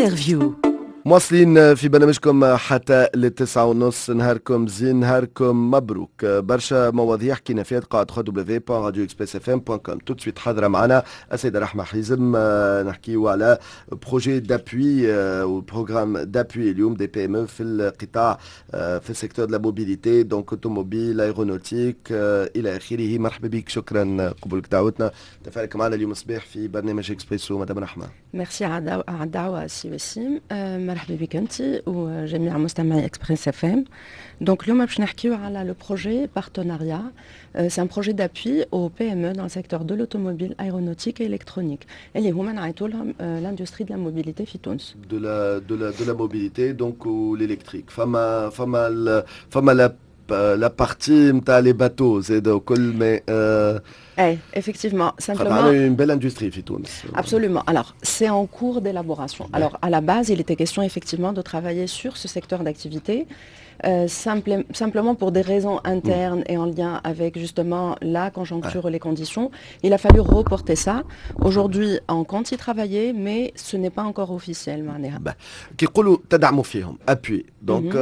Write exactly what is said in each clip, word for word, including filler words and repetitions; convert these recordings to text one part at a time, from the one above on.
انترفيو. مواصلين في برنامجكم حتى للتسعة ونص. نهاركم زين، نهاركم مبروك. برشا مواضيع حكينا فيها، تقعد دبليو دبليو دبليو بوان راديو اكسبريس اف ام بوان كوم. تو سويت حاضره معنا السيده رحمه حيزم، نحكيو على بروجي دابوي وبروغرام دابوي اليوم دي بي ام او في القطاع في السيكتور دو لا موبيليتي، دونك اوتوموبيل، ايرونوتيك الى اخره. مرحبا بك، شكرا قبولك دعوتنا تفاعلك معنا اليوم الصباح في برنامج اكسبريسو. مدام رحمه، ميرسي على الدعوه سي وسيم. مرحبا بك انت وجميع مستمعي اكسبريس اف ام. دونك اليوم باش نحكيو على لو بروجي بارتناريا. سي ان بروجي دابوي او بي ام او dans le secteur de l'automobile, aéronautique et électronique. اللي هما نعيطوا لهم l'industrie de la mobilité في تونس. De la de la de la mobilité donc ou l'électrique. فما فما فما la la partie نتاع les bateaux c'est de كل mais Eh, effectivement, simplement. On a une belle industrie في تونس. Absolument. Alors, c'est en cours d'élaboration. Ouais. Alors, à la base, il était question effectivement de travailler sur ce secteur d'activité, euh, simple, simplement pour des raisons internes mmh. et en lien avec justement la conjoncture ouais. et les conditions. Il a fallu reporter ça. Aujourd'hui, on compte y travailler, mais ce n'est pas encore officiel. كي يقولوا تدعموا فيهم appui. Donc,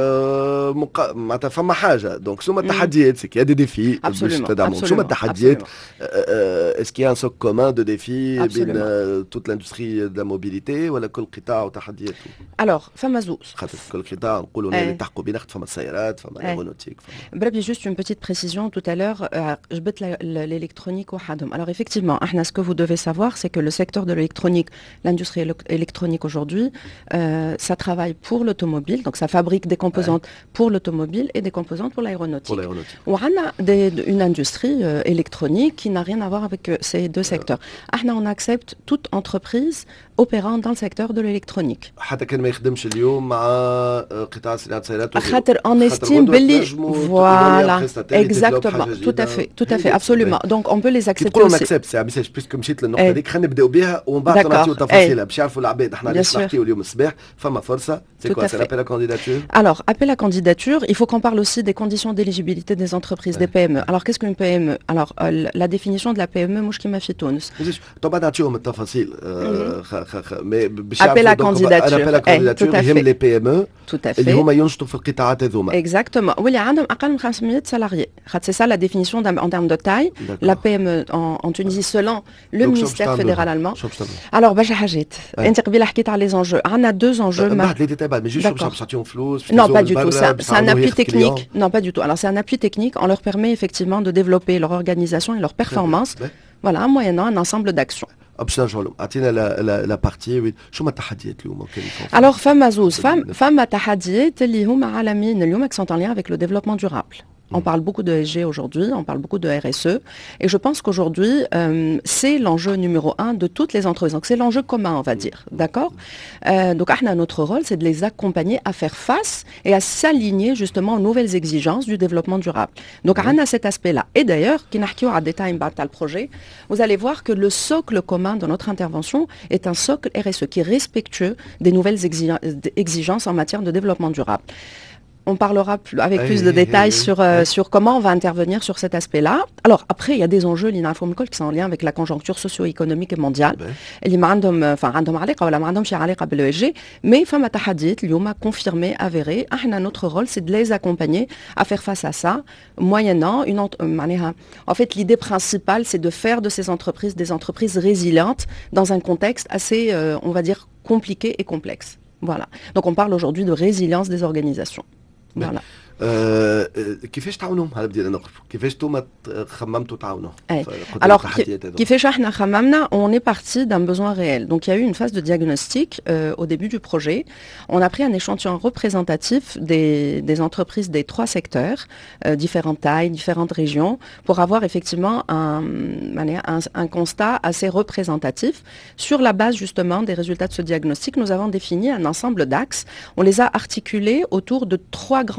معناتها فما حاجة. Donc, شو التحديات؟ c'est qu'il y a des défis باش تدعموا. شو التحديات؟ Euh, est-ce qu'il y a un socle commun de défis بين euh, toute l'industrie de la mobilité ولا كل قطاع وتحدياته؟ Alors, فما زوز. خاطر كل قطاع نقولوا اللي تحقوا بين فما السيارات، فما الايرونوتيك. بربي juste une petite précision tout à l'heure. جبت l'électronique وحدهم. Alors effectivement, احنا ce que vous devez savoir, c'est que le secteur de l'électronique, l'industrie électronique aujourd'hui, euh, ça travaille pour l'automobile, donc ça fabrique des composantes ouais. pour l'automobile et des composantes pour l'aéronautique. Pour l'aéronautique. On a une industrie euh, électronique qui n'a rien à voir avec euh, ces deux secteurs. Ahna, on accepte toute entreprise opérant dans le secteur de l'électronique. حتى كان ما يخدمش اليوم مع قطاع صناعة السيارات. خاطر on estime باللي voilà exactement tout à fait tout à fait absolument. Donc on peut les accepter. كي نقولوا نكسبت سي ميساج بيسكو مشيت للنقطة هذيك خلينا نبداو بها ومن بعد نعطيو تفاصيلها باش يعرفوا العباد احنا علاش نحكيو اليوم الصباح. فما فرصة. C'est quoi, c'est l'appel à candidature? Alors, appel à candidature, il faut qu'on parle aussi des conditions d'éligibilité des entreprises, ouais. des P M E. Alors, qu'est-ce qu'une P M E? Alors, euh, la définition de la P M E, مش كيما في تونس. طبعا نعطيهم التفاصيل. Appel à candidature. Appel à candidature يهم les P M E. Tout à fait. اللي هما ينشطوا في القطاعات هذوما. Exactement. واللي عندهم أقل من خمسمية salariés. C'est ça la définition en termes de taille. La P M E en, en Tunisie selon le Donc, ministère fédéral allemand. Alors, باش حاجات. أنت قبيله حكيت على les enjeux. On a deux enjeux. Mais juste non, pas du tout. C'est, c'est un appui technique. Non, pas du tout. Alors, c'est un appui technique. On leur permet effectivement de développer leur organisation et leur performance. Voilà, moyennant un ensemble d'actions. la partie شو ما التحديات اليوم؟ Alors, فما زوز فما تحديات اللي هما عالميين اليوم qui sont en lien avec le développement durable. On parle beaucoup de S G aujourd'hui, on parle beaucoup de R S E. Et je pense qu'aujourd'hui, euh, c'est l'enjeu numéro un de toutes les entreprises. Donc, c'est l'enjeu commun, on va dire. D'accord euh, Donc, notre rôle, c'est de les accompagner à faire face et à s'aligner justement aux nouvelles exigences du développement durable. Donc, on a cet aspect-là. Et d'ailleurs, qui n'a qu'un détail dans le projet, vous allez voir que le socle commun de notre intervention est un socle R S E qui est respectueux des nouvelles exigences en matière de développement durable. On parlera plus, avec plus de détails sur, euh, sur comment on va intervenir sur cet aspect-là. Alors après, il y a des enjeux qui sont en lien avec la conjoncture socio-économique et mondiale. Mais femme tahadit, l'yoma confirmé, avéré. Notre rôle, c'est de les accompagner à faire face à ça, moyennant une en fait, l'idée principale, c'est de faire de ces entreprises des entreprises résilientes dans un contexte assez, euh, on va dire, compliqué et complexe. Voilà. Donc on parle aujourd'hui de résilience des organisations. Voilà. كيفاش تعاونوا على بدينا نقرب كيفاش نتوما خممتوا تعاونوا alors كيفاش احنا خممنا on est parti d'un besoin réel. Donc il y a eu une phase de diagnostic euh, au début du projet. On a pris un échantillon représentatif des, des entreprises des trois secteurs, euh, différentes tailles, différentes régions, pour avoir effectivement un, un, un constat assez représentatif. Sur la base justement des résultats de ce diagnostic, nous avons défini un ensemble d'axes. On les a articulés autour de trois grands euh,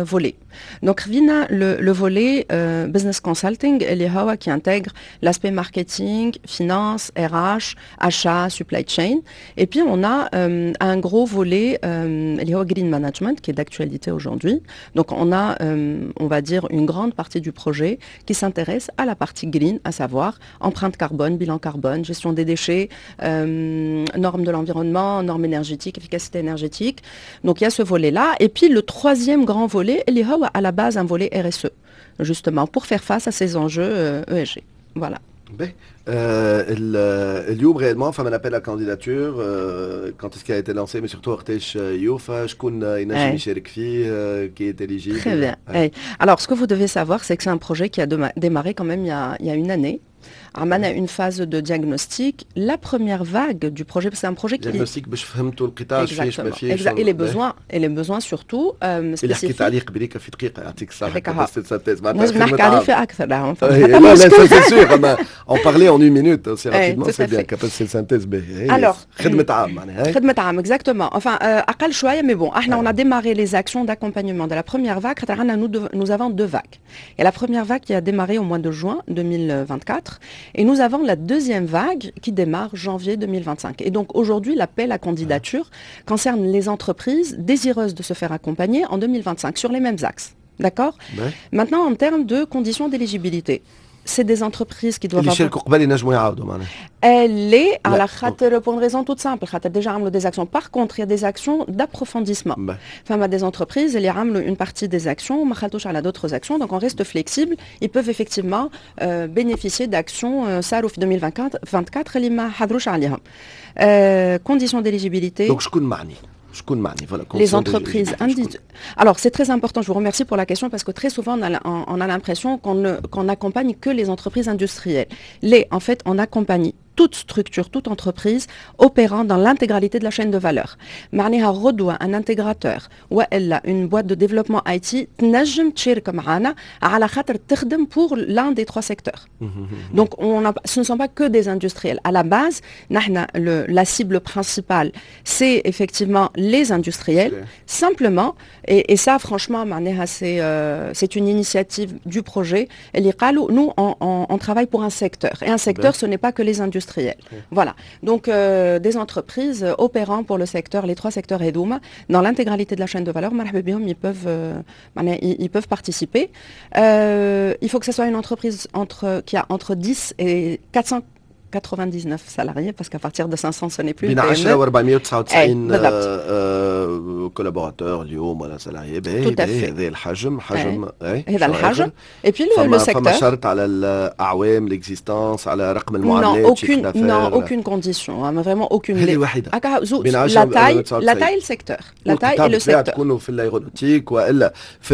volets. Donc, Vina, le, le volet euh, business consulting, qui intègre l'aspect marketing, finance, R H, achat, supply chain. Et puis, on a euh, un gros volet, euh, green management, qui est d'actualité aujourd'hui. Donc, on a, euh, on va dire, une grande partie du projet qui s'intéresse à la partie green, à savoir empreinte carbone, bilan carbone, gestion des déchets, euh, normes de l'environnement, normes énergétiques, efficacité énergétique. Donc, il y a ce volet-là. Et puis, le troisième grand volet, il y a à la base un volet R S E, justement, pour faire face à ces enjeux euh, E S G. Voilà. Ben, euh, اليوم réellement فما appel à candidature euh, quand est-ce qu'il a été lancé mais surtout وقتاش يوفى شكون ينجم يشارك فيه qui est éligible. Très bien. Ouais. Alors ce que vous devez savoir c'est que c'est un projet qui a démarré quand même il y a, il y a une année. On a une phase de diagnostic. La première vague du projet, c'est un projet qui... Diagnostic, باش فهمتوا القطاع فيش ما فيش. Et les besoins, et les besoins surtout euh, spécifiques. اللي حكيت عليه قبليك في دقيقة يعطيك الصحة. لازم نحكي عليه في أكثر. لا لا c'est sûr. En parler en une minute aussi rapidement, c'est bien. Capacité de synthèse. Alors, خدمة عام معناها. خدمة عام, exactement. Enfin, أقل شوية, mais bon, on a démarré les actions d'accompagnement de la première vague. Nous avons deux vagues. Et la première vague qui a démarré au mois de juin deux mille vingt-quatre. Et nous avons la deuxième vague qui démarre janvier deux mille vingt-cinq. Et donc aujourd'hui, l'appel à candidature concerne les entreprises désireuses de se faire accompagner en deux mille vingt-cinq sur les mêmes axes. D'accord ? Ouais. Maintenant, en termes de conditions d'éligibilité, c'est des entreprises qui doivent avoir... Elle est à la khater pour une raison toute simple. Khater déjà amlo des actions. Par contre, il y a des actions d'approfondissement. Enfin, il y a des entreprises, il y a une partie des actions, ma khatouche à d'autres actions. Donc, on reste flexible. Ils peuvent effectivement euh, bénéficier d'actions euh, Sarouf deux mille vingt-quatre. Euh, conditions d'éligibilité. Donc, je connais. Voilà, les entreprises individuelles. Alors, c'est très important, je vous remercie pour la question, parce que très souvent, on a, on, on a l'impression qu'on ne, qu'on n'accompagne que les entreprises industrielles. Les, en fait, on accompagne toute structure, toute entreprise opérant dans l'intégralité de la chaîne de valeur. معناها غدوة un intégrateur ou une boîte de développement I T تنجم تشارك معنا على خاطر تخدم pour l'un des trois secteurs. Donc on a, ce ne sont pas que des industriels. À la base, نحن le, la cible principale, c'est effectivement les industriels. Okay. Simplement, et, et ça franchement, معناها c'est euh, c'est une initiative du projet. اللي قالوا, nous on, on, on travaille pour un secteur. Et un secteur, ben. Ce n'est pas que les industriels. Voilà. Donc, euh, des entreprises euh, opérant pour le secteur, les trois secteurs Edoum, dans l'intégralité de la chaîne de valeur, ils peuvent, euh, ils, ils peuvent participer. Euh, il faut que ce soit une entreprise entre, qui a entre dix et quatre cents quatre-vingt-dix-neuf salariés, parce qu'à partir de cinq cents, ce n'est plus une P M E. أربعمائة وتسعة وتسعين collaborateurs اليوم ولا salariés. Tout à fait. هذا الحجم حجم هذا الحجم. Et puis le, le secteur. فما شرط على الأعوام l'existence على رقم المعاملات. Non, aucune, non, aucune condition, hein, vraiment aucune. هذه واحدة. La taille, la taille et le secteur. La taille et le secteur. تكونوا في الايرونوتيك وإلا في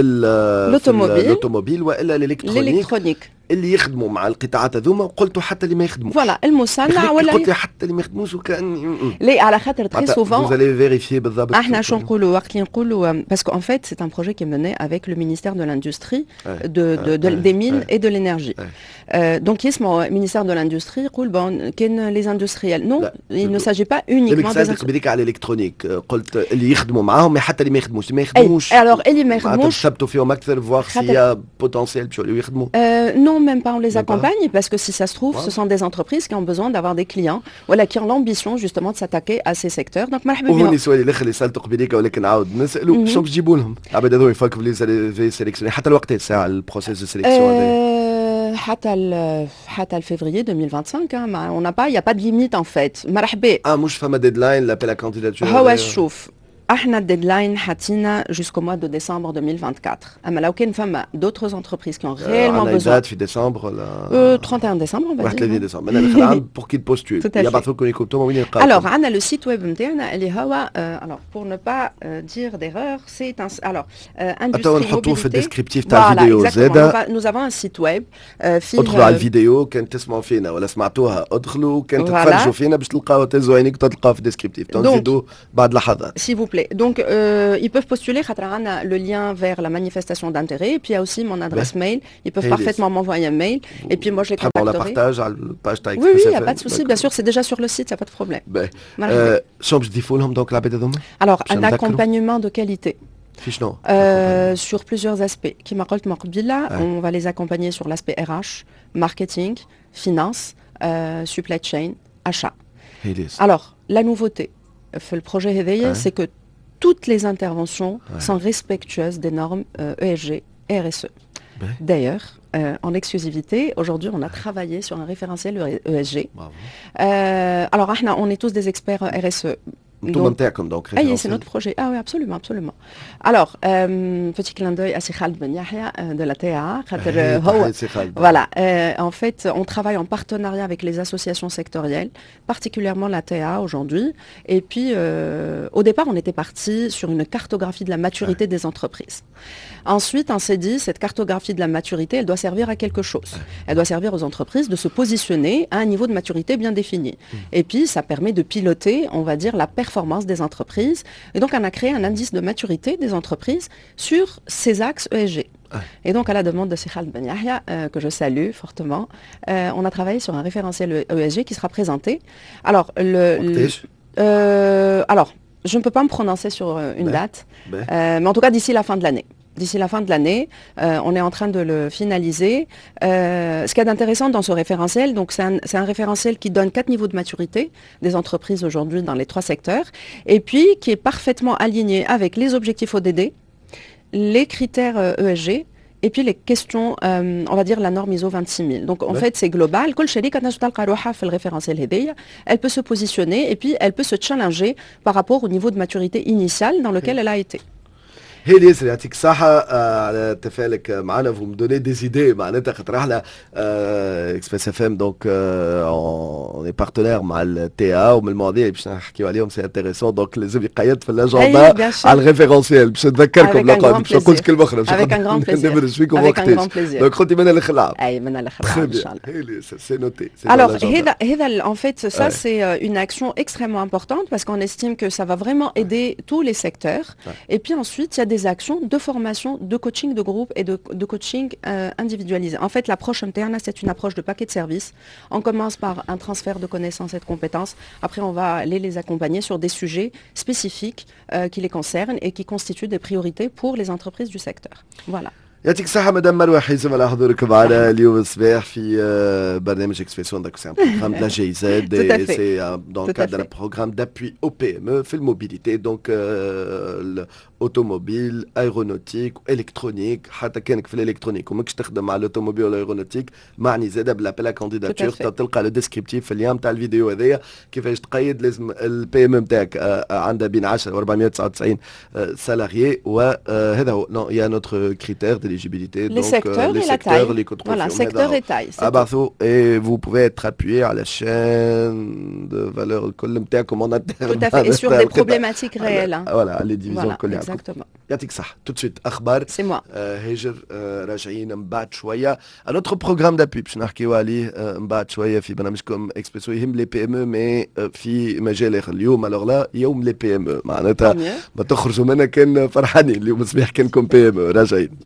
l'automobile وإلا الإلكترونيك. اللي يخدموا مع القطاعات هذوما وقلتوا حتى اللي ما يخدموا. فوالا المصنع ولا قلت لي حتى اللي ما يخدموش وكان ليه على خاطر très souvent vous allez vérifier بالضبط. احنا شو نقولوا وقت اللي نقولوا parce qu'en fait c'est un projet qui est mené avec le ministère de l'industrie ouais. de, de, de, ouais. des mines ouais. et de l'énergie. Ouais. Euh, donc يسمى ministère de l'industrie يقول bon كاين les industriels. Non, لا. il ne s'agit pas uniquement des industriels. على الالكترونيك قلت اللي يخدموا معاهم حتى اللي ما يخدموش ما يخدموش. alors اللي ما يخدموش تثبتوا فيهم اكثر voir s'il y a potentiel باش يخدموا. Non, même pas, on les accompagne parce que si ça se trouve, ouais. ce sont des entreprises qui ont besoin d'avoir des clients, voilà, qui ont l'ambition justement de s'attaquer à ces secteurs. Donc, مرحبا بهم. وهوني سؤالي الاخر اللي سالته قبيليك ولكن نعاود نسالوا شنو تجيبوا لهم؟ العباد هذو يفكروا في سيليكسيون حتى الوقت الساعه البروسيس دو سيليكسيون حتى حتى الفيفري deux mille vingt-cinq hein, on n'a pas, il y a pas de limite en fait. مرحبا. اه مش فما ديدلاين لابيل ا كانديداتور. هو شوف احنا الديدلاين حاطينها jusqu'au mois de décembre deux mille vingt-quatre. اما لو كان فما d'autres entreprises qui ont réellement besoin. دات في ديسمبر ولا euh, trente et un décembre on va dire. واحد وثلاثين ديسمبر. انا داخل عام pour qu'il postule. يبعثوا لكم يكتبوا وين يلقاو. Alors عندنا le site web نتاعنا اللي هو alors pour ne pas euh, dire d'erreur, c'est un alors euh, industrie نحطوه في الديسكريبتيف تاع الفيديو زاده. Nous avons un site web فيه ادخلوا على الفيديو كان تسمعوا فينا ولا سمعتوها ادخلوا كان تتفرجوا فينا باش تلقاو تهزوا عينيك تلقاو في الديسكريبتيف تنزيدوا بعد لحظات. S'il vous plaît. Donc euh, ils peuvent postuler, le lien vers la manifestation d'intérêt, et puis il y a aussi mon adresse ouais. mail, ils peuvent hey, parfaitement les... m'envoyer un mail, et puis moi je les contacterai. On la partage à la page Taïk. Oui, oui, il n'y a pas de souci, bien sûr, c'est déjà sur le site, il n'y a pas de problème. Ben, euh, donc, la alors, un accompagnement de qualité. في شنو؟ Euh, sur plusieurs aspects. Qui m'a قلت من قبيلة, Ouais. on va les accompagner sur l'aspect R H, marketing, finance, euh, supply chain, achat. هيليس. Alors, la nouveauté في البروجي هذايا, Ouais. c'est que toutes les interventions Ouais. sont respectueuses des normes euh, E S G et R S E. Ouais. D'ailleurs, euh, en exclusivité, aujourd'hui, on a travaillé sur un référentiel E S G. Bravo. Euh, alors, احنا, on est tous des experts R S E. انتم نتاعكم دونك Ah oui, c'est notre projet. Ah oui, absolument, absolument. Alors, euh, petit clin d'œil à Cheikh Khaled Ben Yahya euh, de la T A A. خاطر, euh, هو- Voilà, euh, en fait, on travaille en partenariat avec les associations sectorielles, particulièrement la T A A aujourd'hui. Et puis, euh, au départ, on était parti sur une cartographie de la maturité des entreprises. Ensuite, on s'est dit, cette cartographie de la maturité, elle doit servir à quelque chose. Elle doit servir aux entreprises de se positionner à un niveau de maturité bien défini. Et puis, ça permet de piloter, on va dire, la performance des entreprises. Et donc, on a créé un indice de maturité des entreprises sur ces axes E S G. Et donc, à la demande de Cheikh Khaled Ben Yahya, euh, que je salue fortement, euh, on a travaillé sur un référentiel E S G qui sera présenté. Alors, le, le- euh, alors je ne peux pas me prononcer sur euh, une Ben, date, ben. euh, mais en tout cas d'ici la fin de l'année. D'ici la fin de l'année, euh, on est en train de le finaliser. Euh, ce qu'il y a d'intéressant dans ce référentiel, donc c'est un, c'est un référentiel qui donne quatre niveaux de maturité des entreprises aujourd'hui dans les trois secteurs, et puis qui est parfaitement aligné avec les objectifs O D D, les critères euh, E S G, et puis les questions, euh, on va dire la norme I S O vingt-six mille. Donc en Ouais. fait c'est global. كل شركة تنجم تلقى روحها في الريفérentiel هذايا. Elle peut se positionner et puis elle peut se challenger par rapport au niveau de maturité initial dans lequel elle a été. هي ياسر يعطيك الصحة آه، على تفاعلك معنا vous me donnez des idées معناتها خاطر احنا اكسبريس اف ام دونك اون بارتنير مع التي ا ومن المواضيع اللي باش نحكيو عليهم سي انتريسون دونك لازم يقيد في أي، الاجندا bien sûr. على الريفيرونسيال باش نذكركم Avec un لقاء grand باش نقول plaisir. كلمة أخرى باش Avec un grand plaisir. ندبرج فيكم Avec un grand وقتاش plaisir. دونك خذي من الخلعة أي من الخبرة Très إن bien. شاء الله. هي ياسر سي نوتي Alors, هذا- هذا, en fait, ça, Ouais. c'est euh, une action extrêmement importante parce qu'on estime que ça va vraiment aider tous les secteurs. Ouais. Et puis ensuite, il y a des actions de formation, de coaching de groupe et de, de coaching euh, individualisé. En fait, l'approche interne, c'est une approche de paquet de services. On commence par un transfert de connaissances et de compétences. Après, on va aller les accompagner sur des sujets spécifiques euh, qui les concernent et qui constituent des priorités pour les entreprises du secteur. Voilà. يعطيك الصحة مدام مروة حيزم على حضورك معنا اليوم الصباح في آه، برنامج اكسبريسيون داك سي ان بروغرام de la G I Z Tout à et fait. c'est euh, dans le Tout à cadre d'un fait. programme d'appui au P M E في الموبيليتي دونك automobile, aéronautique, électronique حتى كانك في الالكترونيك وماكش تخدم مع الاوتوموبيل والايرونوتيك معني زاده بلابيل كانديداتور Tout à fait. تلقى لو ديسكريبتيف في اليوم تاع الفيديو هذايا كيفاش تقيد لازم البي ام نتاعك عندها بين عشرة و أربعمائة وتسعة وتسعين سالاريي وهذا هو نو يا نوتر كريتير d'éligibilité Les donc secteurs les et la secteurs taille. اللي كنت Voilà, فيهم secteur هذا et taille. c'est tout. ابعثوا et vous pouvez être appuyé à la chaîne de valeur الكل نتاعكم en interne Tout à fait. Et sur des problématiques réelles. hein. voilà les divisions Voilà, الكل يعرفوا. exactement. يعطيك صح tout de suite اخبار C'est moi. آه، هاجر آه، راجعين من بعد شويه ان اوتر بروغرام دابي باش نحكيو عليه آه، من بعد شويه في برنامجكم اكسبريسو يهم لي بي ام او مي آه، في مجال اخر اليوم الوغ لا يوم لي بي ام او معناتها Tant mieux. ما تخرجوا منها كان فرحانين اليوم الصباح كانكم بي ام او راجعين